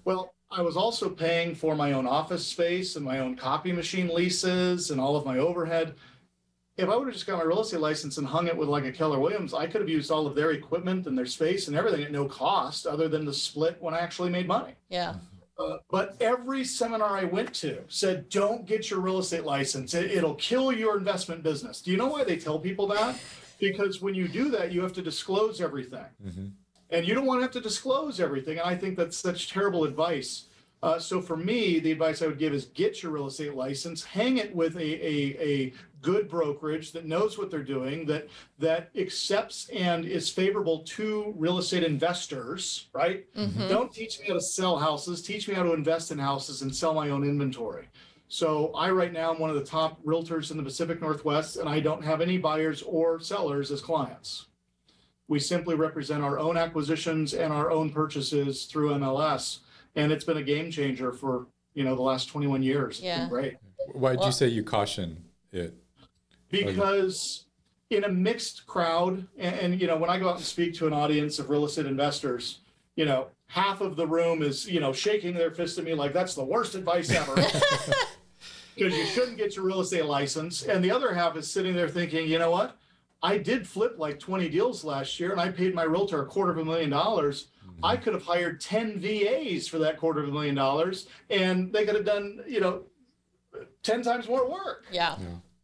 I was also paying for my own office space and my own copy machine leases and all of my overhead. If I would have just got my real estate license and hung it with like a Keller Williams, I could have used all of their equipment and their space and everything at no cost other than the split when I actually made money. Yeah. Uh, but every seminar I went to said, don't get your real estate license. It, it'll kill your investment business. Do you know why they tell people that? Because when you do that, you have to disclose everything. Mm-hmm. And you don't want to have to disclose everything. And I think that's such terrible advice. Uh, so for me, the advice I would give is get your real estate license, hang it with a, a, a good brokerage that knows what they're doing, that that accepts and is favorable to real estate investors, right? Mm-hmm. Don't teach me how to sell houses, teach me how to invest in houses and sell my own inventory. So I right now am one of the top realtors in the Pacific Northwest, and I don't have any buyers or sellers as clients. We simply represent our own acquisitions and our own purchases through M L S. And it's been a game changer for, you know, the last twenty-one years. Yeah. It's been great. Why did Well- you say you caution it? Because in a mixed crowd, and, and, you know, when I go out and speak to an audience of real estate investors, you know, half of the room is, you know, shaking their fist at me like, that's the worst advice ever. Because you shouldn't get your real estate license. And the other half is sitting there thinking, you know what? I did flip like twenty deals last year and I paid my realtor a quarter of a million dollars. I could have hired ten V As for that quarter of a million dollars and they could have done, you know, ten times more work. Yeah. Yeah.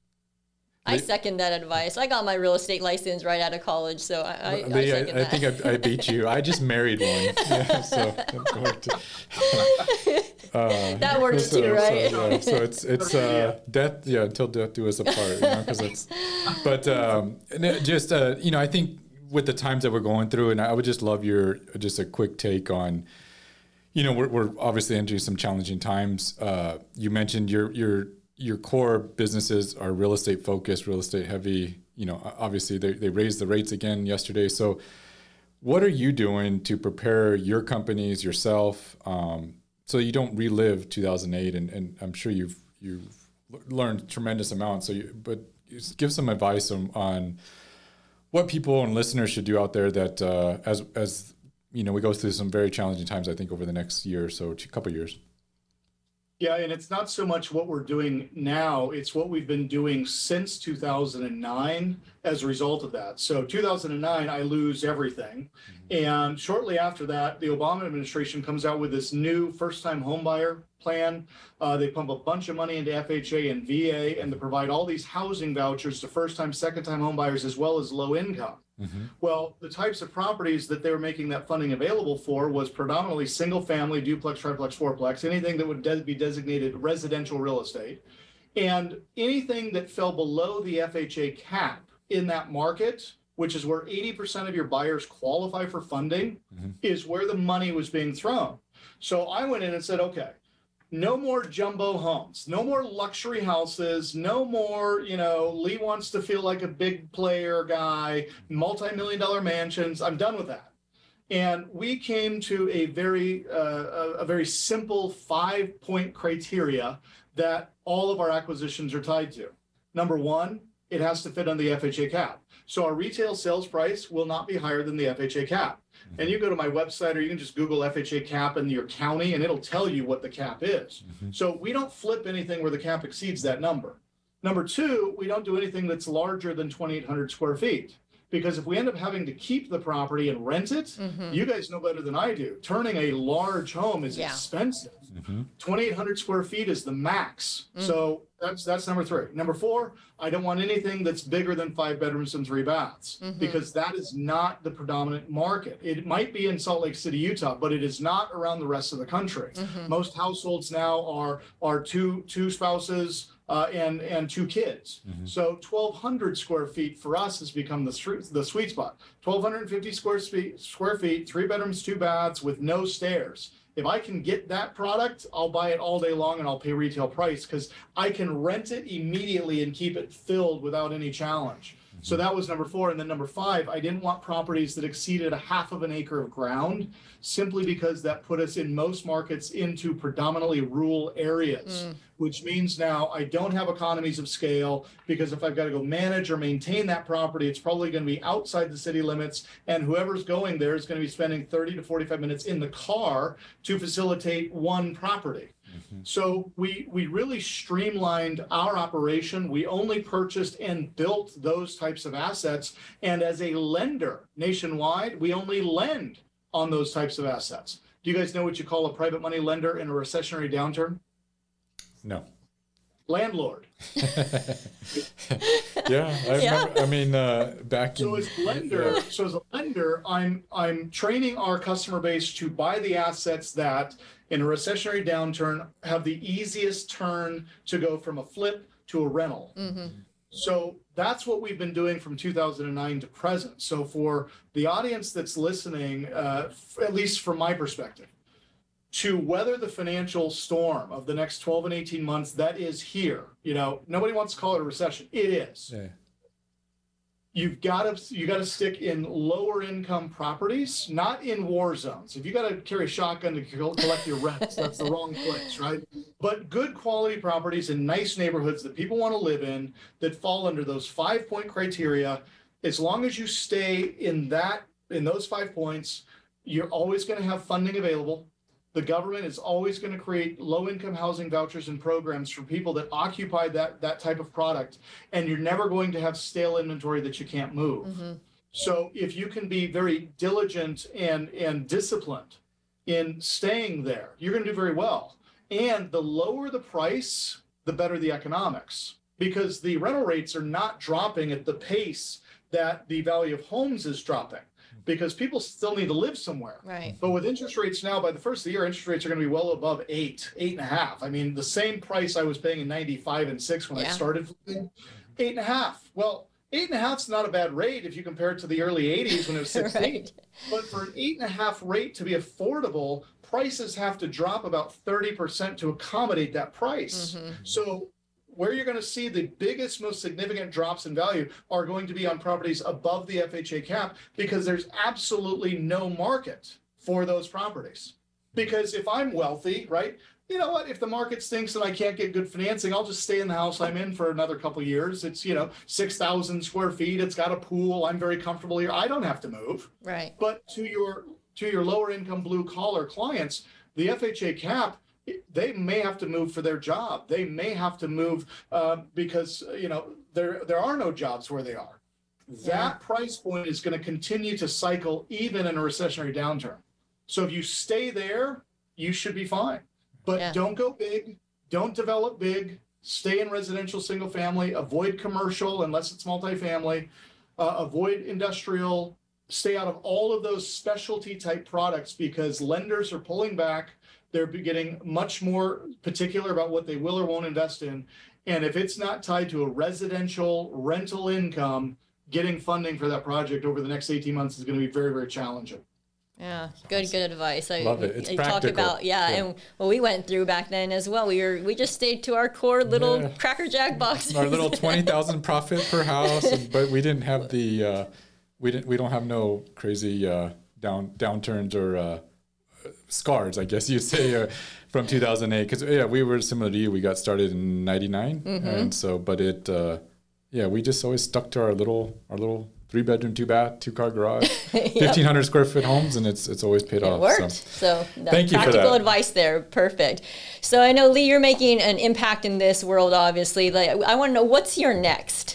I They- second that advice. I got my real estate license right out of college, so I, I, I Lee, I, second I that. think I, I beat you. I just married one. Yeah, so I'm going to. Uh, That works so, too, right? So, yeah, so it's it's uh, death, yeah, until death do us apart. You know, 'cause it's. But um, and it just uh, you know, I think with the times that we're going through, and I would just love your just a quick take on. You know, we're we're obviously entering some challenging times. Uh, you mentioned your your your core businesses are real estate focused, real estate heavy. You know, obviously they they raised the rates again yesterday. So, what are you doing to prepare your companies, yourself, um, so you don't relive two thousand eight? And, and I'm sure you've you've learned tremendous amounts. So, you, but just give some advice on, on what people and listeners should do out there that uh, as as you know we go through some very challenging times. I think over the next year or so, a couple of years. Yeah, and it's not so much what we're doing now, it's what we've been doing since two thousand nine as a result of that. So two thousand nine, I lose everything. And shortly after that, the Obama administration comes out with this new first-time homebuyer plan. Uh, they pump a bunch of money into F H A and V A, and they provide all these housing vouchers to first-time, second-time homebuyers as well as low income. Mm-hmm. Well, the types of properties that they were making that funding available for was predominantly single-family, duplex, triplex, fourplex, anything that would de- be designated residential real estate. And anything that fell below the F H A cap in that market, which is where eighty percent of your buyers qualify for funding, mm-hmm. is where the money was being thrown. So I went in and said, okay, no more jumbo homes, no more luxury houses, no more, you know, Lee wants to feel like a big player guy, multi-million dollar mansions. I'm done with that. And we came to a very, uh, a, a very simple five point criteria that all of our acquisitions are tied to. Number one, it has to fit on the F H A cap. So our retail sales price will not be higher than the F H A cap. And you go to my website, or you can just Google F H A cap in your county, and it'll tell you what the cap is. Mm-hmm. So we don't flip anything where the cap exceeds that number. Number two, we don't do anything that's larger than twenty-eight hundred square feet. Because if we end up having to keep the property and rent it, mm-hmm. you guys know better than I do. Turning a large home is yeah. expensive. Mm-hmm. twenty-eight hundred square feet is the max. Mm-hmm. So that's that's number three. Number four, I don't want anything that's bigger than five bedrooms and three baths, mm-hmm. because that is not the predominant market. It might be in Salt Lake City, Utah, but it is not around the rest of the country. Mm-hmm. Most households now are are two two spouses uh, and and two kids. Mm-hmm. So twelve hundred square feet for us has become the street, the sweet spot. twelve fifty square feet, square feet, three bedrooms, two baths with no stairs. If I can get that product, I'll buy it all day long and I'll pay retail price because I can rent it immediately and keep it filled without any challenge. So that was number four. And then number five, I didn't want properties that exceeded a half of an acre of ground, simply because that put us in most markets into predominantly rural areas, mm. which means now I don't have economies of scale, because if I've got to go manage or maintain that property, it's probably going to be outside the city limits. And whoever's going there is going to be spending thirty to forty-five minutes in the car to facilitate one property. Mm-hmm. So we we really streamlined our operation. We only purchased and built those types of assets. And as a lender nationwide, we only lend on those types of assets. Do you guys know what you call a private money lender in a recessionary downturn? No. Landlord. yeah, I, yeah. Remember, I mean, uh, back so in, as lender, yeah. so as a lender, I'm I'm training our customer base to buy the assets that, in a recessionary downturn, have the easiest turn to go from a flip to a rental. Mm-hmm. So that's what we've been doing from two thousand nine to present. So for the audience that's listening, uh, f- at least from my perspective, to weather the financial storm of the next twelve and eighteen months that is here, you know, nobody wants to call it a recession. It is. Yeah. You've got to you got to stick in lower income properties, not in war zones. If you got to carry a shotgun to collect your rents, that's the wrong place, right? But good quality properties in nice neighborhoods that people want to live in, that fall under those five point criteria. As long as you stay in that in those five points, you're always going to have funding available. The government is always going to create low-income housing vouchers and programs for people that occupy that, that type of product, and you're never going to have stale inventory that you can't move. Mm-hmm. So if you can be very diligent and, and disciplined in staying there, you're going to do very well. And the lower the price, the better the economics, because the rental rates are not dropping at the pace that the value of homes is dropping, because people still need to live somewhere. Right. But with interest rates now, by the first of the year, interest rates are going to be well above eight, eight and a half. I mean, the same price I was paying in ninety-five and six when yeah. I started flipping, eight and a half. Well, eight and a half is not a bad rate if you compare it to the early eighties when it was sixteen. Right. But for an eight and a half rate to be affordable, prices have to drop about thirty percent to accommodate that price. Mm-hmm. So where you're going to see the biggest, most significant drops in value are going to be on properties above the F H A cap, because there's absolutely no market for those properties. Because if I'm wealthy, right, you know what, if the market stinks and I can't get good financing, I'll just stay in the house I'm in for another couple of years. It's, you know, six thousand square feet. It's got a pool. I'm very comfortable here. I don't have to move. Right. But to your, to your lower income blue collar clients, the F H A cap, they may have to move for their job. They may have to move uh, because, you know, there there are no jobs where they are. That yeah. price point is going to continue to cycle even in a recessionary downturn. So if you stay there, you should be fine. But yeah. don't go big. Don't develop big. Stay in residential single family. Avoid commercial unless it's multifamily. Uh, avoid industrial. Stay out of all of those specialty type products, because lenders are pulling back. They're getting much more particular about what they will or won't invest in. And if it's not tied to a residential rental income, getting funding for that project over the next eighteen months is going to be very, very challenging. Yeah, good, good advice. I love it. It's I practical. Talked about, yeah, yeah, and what we went through back then as well. We were we just stayed to our core little yeah. Cracker Jack boxes. Our little twenty thousand profit per house, and, but we didn't have the uh, we didn't we don't have no crazy uh, down downturns or uh, scars, I guess you'd say, uh, from two thousand eight. Because yeah, we were similar to you. We got started in ninety-nine, mm-hmm. and so but it uh, yeah, we just always stuck to our little our little. Three bedroom, two bath, two car garage, yep. fifteen hundred square foot homes, and it's it's always paid it off. Worked. So, so thank you for that. Practical advice there, perfect. So I know, Lee, you're making an impact in this world. Obviously, like, I want to know, what's your next?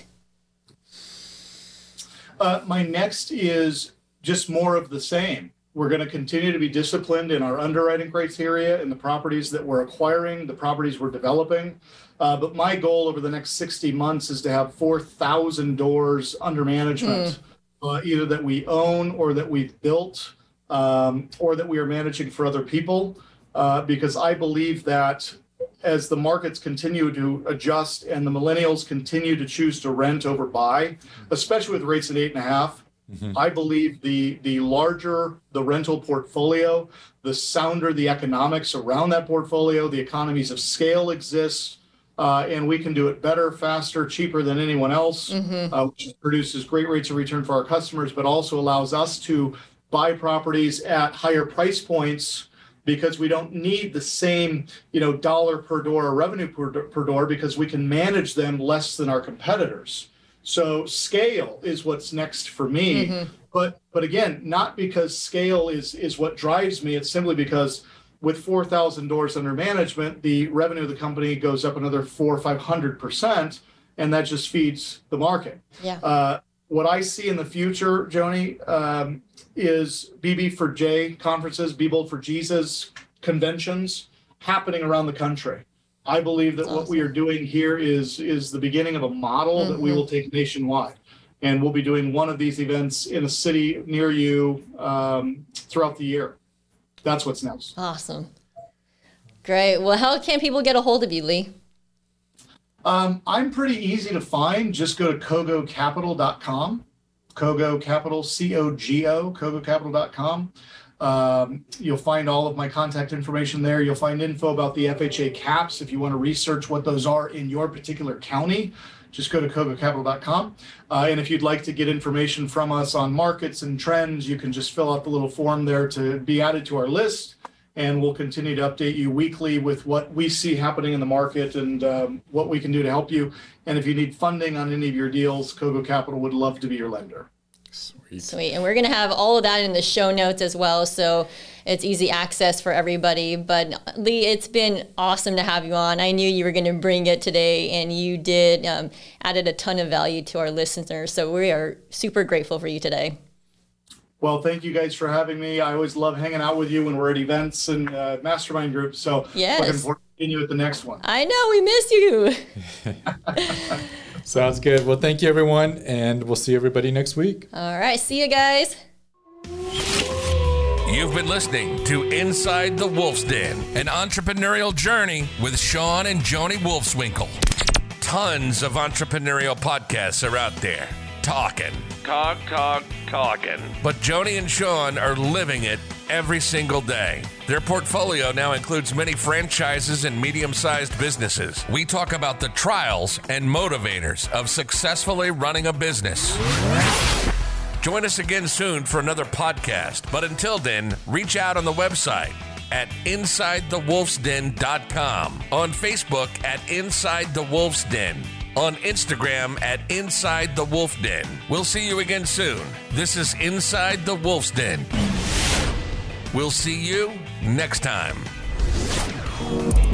Uh, my next is just more of the same. We're going to continue to be disciplined in our underwriting criteria, in the properties that we're acquiring, the properties we're developing. Uh, but my goal over the next sixty months is to have four thousand doors under management, mm. uh, either that we own or that we've built, um, or that we are managing for other people. Uh, because I believe that as the markets continue to adjust and the millennials continue to choose to rent over buy, especially with rates at eight and a half, mm-hmm. I believe the the larger the rental portfolio, the sounder the economics around that portfolio, the economies of scale exist. Uh, and we can do it better, faster, cheaper than anyone else, mm-hmm. uh, which produces great rates of return for our customers, but also allows us to buy properties at higher price points because we don't need the same, you know, dollar per door or revenue per, per door because we can manage them less than our competitors. So scale is what's next for me. Mm-hmm. But but again, not because scale is is what drives me. It's simply because with four thousand doors under management, the revenue of the company goes up another four or five hundred percent, and that just feeds the market. Yeah. Uh, what I see in the future, Joni, um, is B B for J conferences, Be Bold for Jesus conventions happening around the country. I believe that That's what awesome. we are doing here is is the beginning of a model mm-hmm. that we will take nationwide. And we'll be doing one of these events in a city near you um, throughout the year. That's what's next. Awesome. Great. Well, how can people get a hold of you, Lee? Um, I'm pretty easy to find. Just go to cogo capital dot com. Cogo Capital, C O G O, cogo capital dot com. Um, you'll find all of my contact information there. You'll find info about the F H A caps if you want to research what those are in your particular county. Just go to cogo capital dot com. Uh, and if you'd like to get information from us on markets and trends, you can just fill out the little form there to be added to our list. And we'll continue to update you weekly with what we see happening in the market and um, what we can do to help you. And if you need funding on any of your deals, Cogo Capital would love to be your lender. Sweet. Sweet. And we're going to have all of that in the show notes as well. So it's easy access for everybody. But Lee, it's been awesome to have you on. I knew you were going to bring it today, and you did. Um, added a ton of value to our listeners. So we are super grateful for you today. Well, thank you guys for having me. I always love hanging out with you when we're at events and uh, mastermind groups. So yes. looking forward to seeing you at the next one. I know, we miss you. Sounds good. Well, thank you, everyone, and we'll see everybody next week. All right. See you guys. You've been listening to Inside the Wolf's Den, an entrepreneurial journey with Sean and Joni Wolfswinkle. Tons of entrepreneurial podcasts are out there. Talking. Talk, talk, talking. But Joni and Sean are living it every single day. Their portfolio now includes many franchises and medium-sized businesses. We talk about the trials and motivators of successfully running a business. Join us again soon for another podcast. But until then, reach out on the website at inside the wolf's den dot com, on Facebook at Inside the Wolf's Den, on Instagram at Inside the Wolf Den. We'll see you again soon. This is Inside the Wolf's Den. We'll see you next time.